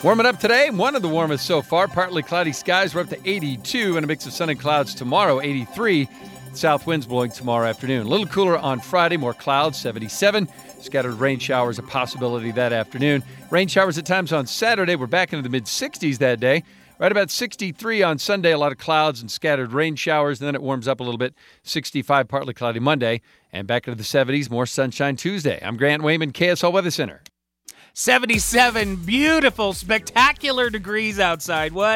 Warming up today, one of the warmest so far. Partly cloudy skies. We're up to 82 and a mix of sun and clouds tomorrow, 83. South winds blowing tomorrow afternoon. A little cooler on Friday, more clouds, 77. Scattered rain showers a possibility that afternoon. Rain showers at times on Saturday. We're back into the mid-60s that day. Right about 63 on Sunday, a lot of clouds and scattered rain showers. And then it warms up a little bit, 65, partly cloudy Monday. And back into the 70s, more sunshine Tuesday. I'm Grant Wayman, KSL Weather Center. 77 beautiful, spectacular degrees outside. What?